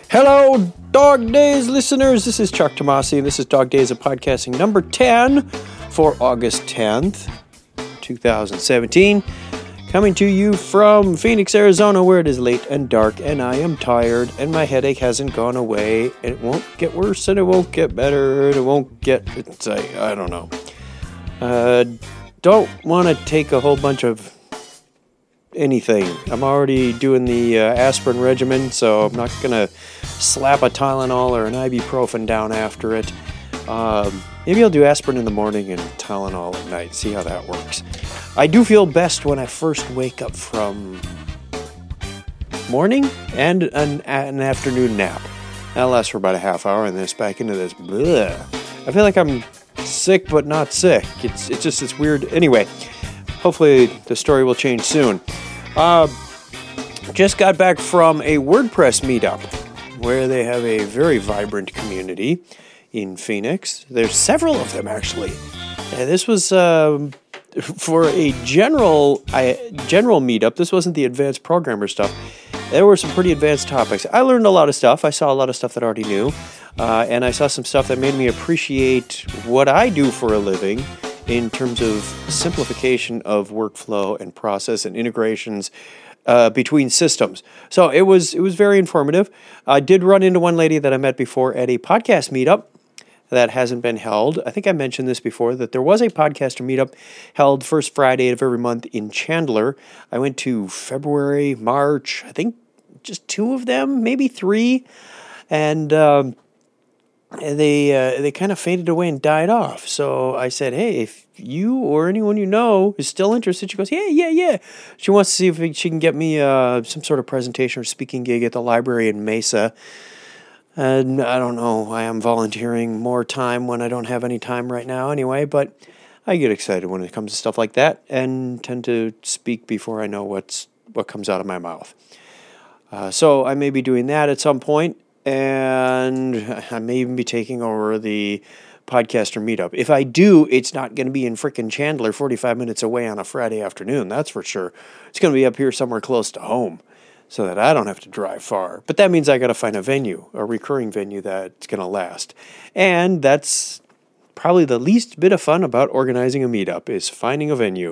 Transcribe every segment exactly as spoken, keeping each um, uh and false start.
Hello, Dog Days listeners. This is Chuck Tomasi, and this is Dog Days of Podcasting number ten for August tenth, twenty seventeen. Coming to you from Phoenix, Arizona, where it is late and dark, and I am tired, and my headache hasn't gone away, and it won't get worse, and it won't get better, and it won't get, it's like, I don't know. Uh, don't want to take a whole bunch of anything. I'm already doing the uh, aspirin regimen, so I'm not going to slap a Tylenol or an ibuprofen down after it. Um, maybe I'll do aspirin in the morning and Tylenol at night, see how that works. I do feel best when I first wake up from morning and an, an afternoon nap. That'll last for about a half hour, and then it's back into this bleh. I feel like I'm sick but not sick. It's it's just it's weird. Anyway, hopefully the story will change soon. Uh, just got back from a WordPress meetup where they have a very vibrant community in Phoenix. There's several of them, actually. And this was um, for a general I, general meetup. This wasn't the advanced programmer stuff. There were some pretty advanced topics. I learned a lot of stuff. I saw a lot of stuff that I already knew. Uh, and I saw some stuff that made me appreciate what I do for a living in terms of simplification of workflow and process and integrations uh, between systems. So it was it was very informative. I did run into one lady that I met before at a podcast meetup that hasn't been held. I think I mentioned this before, that there was a podcaster meetup held first Friday of every month in Chandler. I went to February, March, I think just two of them, maybe three. And um, they uh, they kind of faded away and died off. So I said, hey, if you or anyone you know is still interested, she goes, yeah, yeah, yeah. She wants to see if she can get me uh, some sort of presentation or speaking gig at the library in Mesa. And I don't know, I am volunteering more time when I don't have any time right now anyway, but I get excited when it comes to stuff like that and tend to speak before I know what's what comes out of my mouth. Uh, so I may be doing that at some point, and I may even be taking over the podcaster meetup. If I do, it's not going to be in frickin' Chandler, forty-five minutes away on a Friday afternoon, that's for sure. It's going to be up here somewhere close to home, so that I don't have to drive far. But that means I got to find a venue, a recurring venue that's going to last. And that's probably the least bit of fun about organizing a meetup, is finding a venue,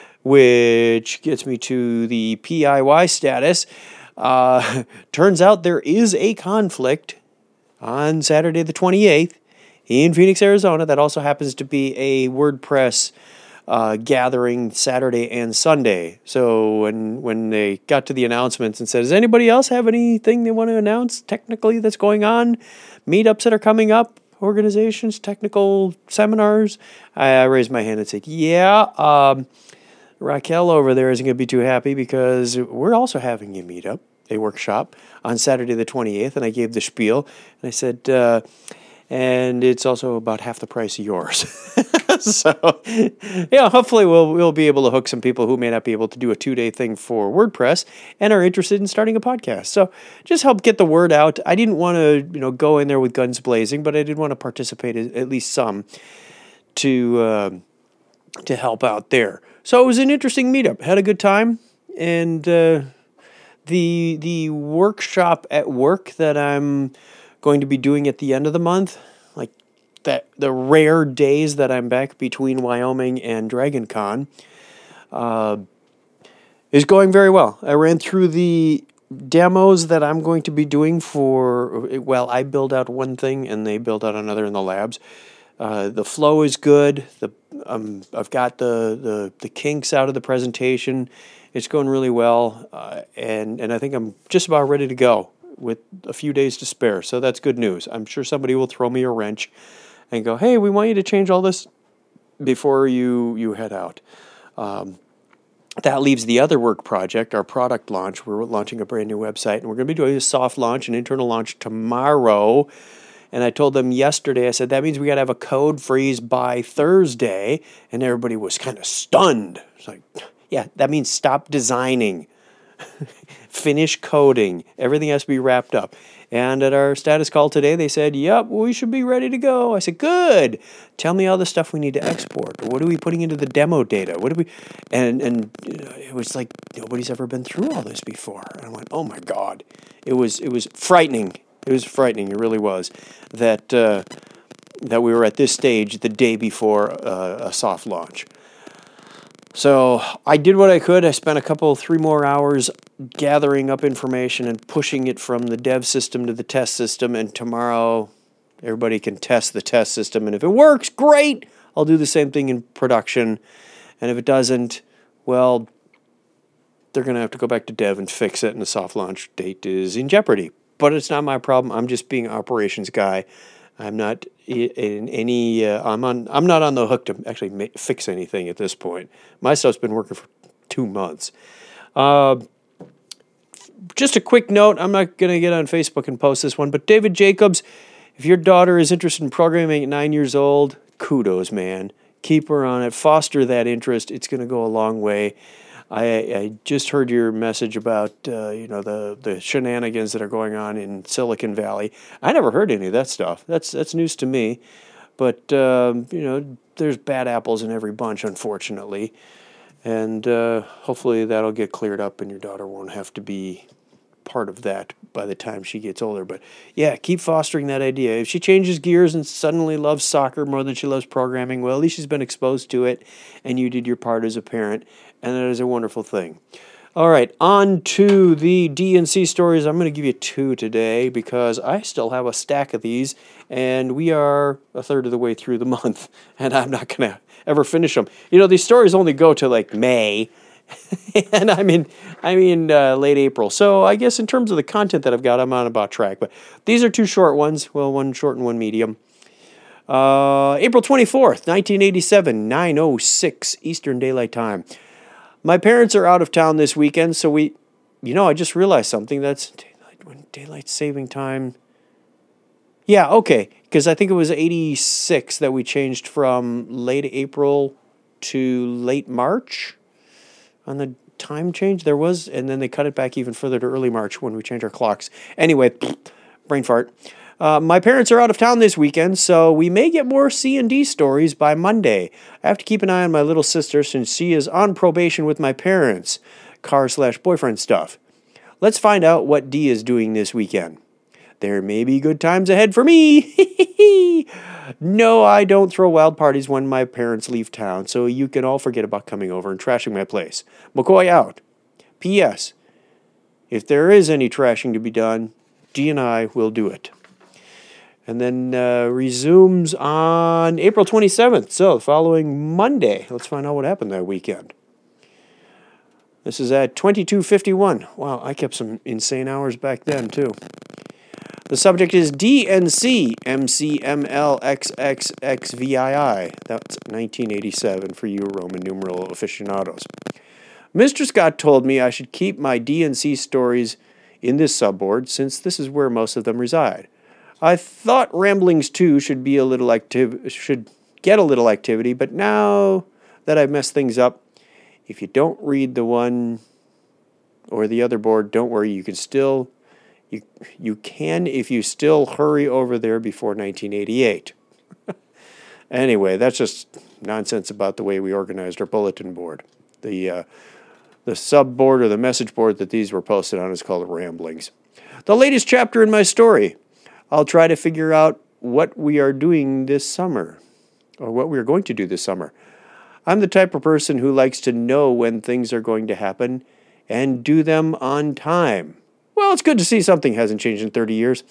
which gets me to the P I Y status. Uh, turns out there is a conflict on Saturday the twenty-eighth in Phoenix, Arizona. That also happens to be a WordPress Uh, gathering Saturday and Sunday. So when when they got to the announcements and said, does anybody else have anything they want to announce technically that's going on? Meetups that are coming up, organizations, technical seminars? I, I raised my hand and said, yeah, um, Raquel over there isn't going to be too happy because we're also having a meetup, a workshop on Saturday the twenty-eighth, and I gave the spiel, and I said, uh, and it's also about half the price of yours. So, yeah, hopefully we'll we'll be able to hook some people who may not be able to do a two-day thing for WordPress and are interested in starting a podcast. So just help get the word out. I didn't want to, you know, go in there with guns blazing, but I did want to participate at least some to uh, to help out there. So it was an interesting meetup. Had a good time, and uh, the the workshop at work that I'm going to be doing at the end of the month, like that the rare days that I'm back between Wyoming and DragonCon, uh, is going very well. I ran through the demos that I'm going to be doing for, well, I build out one thing and they build out another in the labs. Uh, the flow is good. The um, I've got the, the, the kinks out of the presentation. It's going really well, uh, and, and I think I'm just about ready to go with a few days to spare. So that's good news. I'm sure somebody will throw me a wrench and go, hey, we want you to change all this before you, you head out. Um, that leaves the other work project, our product launch. We're launching a brand new website, and we're going to be doing a soft launch, an internal launch tomorrow. And I told them yesterday, I said, that means we got to have a code freeze by Thursday. And everybody was kind of stunned. It's like, yeah, that means stop designing. Finish coding. Everything has to be wrapped up. And at our status call today, they said, yep, we should be ready to go. I said, good. Tell me all the stuff we need to export. What are we putting into the demo data? What do we? And and you know, it was like nobody's ever been through all this before. And I went, oh my God. It was it was frightening. It was frightening. It really was. That uh, that we were at this stage the day before uh, a soft launch. So I did what I could. I spent a couple, three more hours gathering up information and pushing it from the dev system to the test system. And tomorrow, everybody can test the test system. And if it works, great. I'll do the same thing in production. And if it doesn't, well, they're going to have to go back to dev and fix it. And the soft launch date is in jeopardy. But it's not my problem. I'm just being operations guy. I'm not in any. Uh, I'm on. I'm not on the hook to actually ma- fix anything at this point. My stuff's been working for two months. Uh, just a quick note. I'm not going to get on Facebook and post this one, but David Jacobs, if your daughter is interested in programming at nine years old, kudos, man. Keep her on it. Foster that interest. It's going to go a long way. I, I just heard your message about uh, you know the, the shenanigans that are going on in Silicon Valley. I never heard any of that stuff. That's that's news to me. But um, you know, there's bad apples in every bunch, unfortunately, and uh, hopefully that'll get cleared up, and your daughter won't have to be part of that by the time she gets older. But yeah, keep fostering that idea. If she changes gears and suddenly loves soccer more than she loves programming, well, at least she's been exposed to it, and you did your part as a parent. And that is a wonderful thing. All right, on to the D and C stories. I'm going to give you two today because I still have a stack of these, and we are a third of the way through the month, and I'm not going to ever finish them. You know, these stories only go to like May, and I'm in, I'm in uh, late April. So I guess in terms of the content that I've got, I'm on about track. But these are two short ones. Well, one short and one medium. Uh, April twenty-fourth, nineteen eighty-seven, nine oh six Eastern Daylight Time. My parents are out of town this weekend, so we, you know, I just realized something. That's daylight, when daylight saving time. Yeah, okay, because I think it was eighty-six that we changed from late April to late March on the time change. There was, and then they cut it back even further to early March when we changed our clocks. Anyway, brain fart. Uh, my parents are out of town this weekend, so we may get more C and D stories by Monday. I have to keep an eye on my little sister since she is on probation with my parents. Car slash boyfriend stuff. Let's find out what D is doing this weekend. There may be good times ahead for me. No, I don't throw wild parties when my parents leave town, so you can all forget about coming over and trashing my place. McCoy out. P S. If there is any trashing to be done, D and I will do it. And then uh, resumes on April twenty-seventh, so the following Monday. Let's find out what happened that weekend. This is at twenty-two fifty-one. Wow, I kept some insane hours back then, too. The subject is D N C M C M L X X X V I I. That's nineteen eighty-seven for you Roman numeral aficionados. Mister Scott told me I should keep my D N C stories in this subboard since this is where most of them reside. I thought Ramblings two should be a little active, should get a little activity, but now that I've messed things up, if you don't read the one or the other board, don't worry, you can still, you you can if you still hurry over there before nineteen eighty-eight. Anyway, that's just nonsense about the way we organized our bulletin board. The uh, the sub board or the message board that these were posted on is called Ramblings. The latest chapter in my story. I'll try to figure out what we are doing this summer, or what we are going to do this summer. I'm the type of person who likes to know when things are going to happen and do them on time. Well, it's good to see something hasn't changed in thirty years.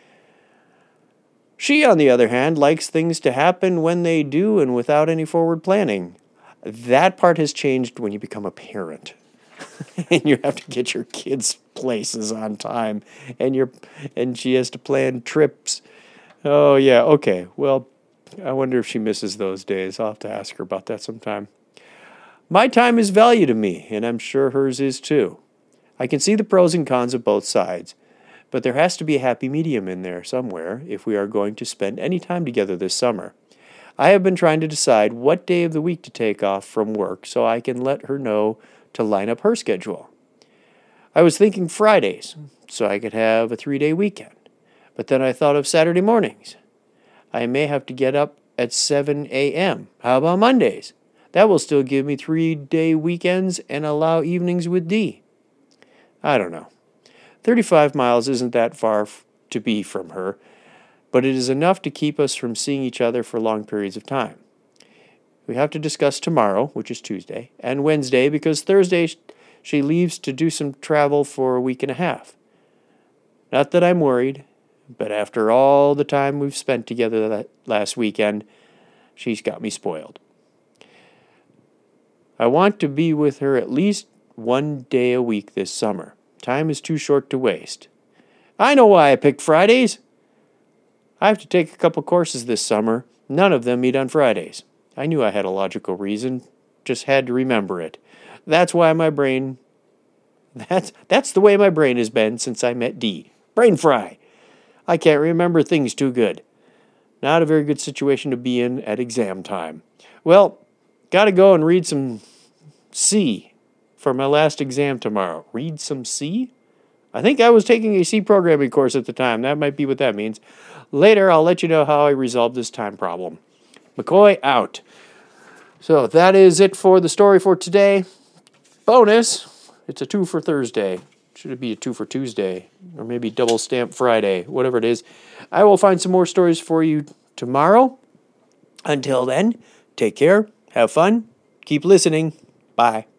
She, on the other hand, likes things to happen when they do and without any forward planning. That part has changed when you become a parent. And you have to get your kids places on time, and you're, and she has to plan trips. Oh, yeah, okay. Well, I wonder if she misses those days. I'll have to ask her about that sometime. My time is value to me, and I'm sure hers is too. I can see the pros and cons of both sides, but there has to be a happy medium in there somewhere if we are going to spend any time together this summer. I have been trying to decide what day of the week to take off from work so I can let her know to line up her schedule. I was thinking Fridays, so I could have a three-day weekend. But then I thought of Saturday mornings. I may have to get up at seven a.m. How about Mondays? That will still give me three-day weekends and allow evenings with D. I don't know. thirty-five miles isn't that far to be from her, but it is enough to keep us from seeing each other for long periods of time. We have to discuss tomorrow, which is Tuesday, and Wednesday, because Thursday she leaves to do some travel for a week and a half. Not that I'm worried, but after all the time we've spent together that last weekend, she's got me spoiled. I want to be with her at least one day a week this summer. Time is too short to waste. I know why I picked Fridays. I have to take a couple courses this summer. None of them meet on Fridays. I knew I had a logical reason, just had to remember it. That's why my brain... That's, that's the way my brain has been since I met Dee. Brain fry. I can't remember things too good. Not a very good situation to be in at exam time. Well, gotta go and read some C for my last exam tomorrow. Read some C? I think I was taking a C programming course at the time. That might be what that means. Later, I'll let you know how I resolved this time problem. McCoy out. So that is it for the story for today. Bonus, it's a two for Thursday. Should it be a two for Tuesday? Or maybe double stamp Friday, whatever it is. I will find some more stories for you tomorrow. Until then, take care, have fun, keep listening. Bye.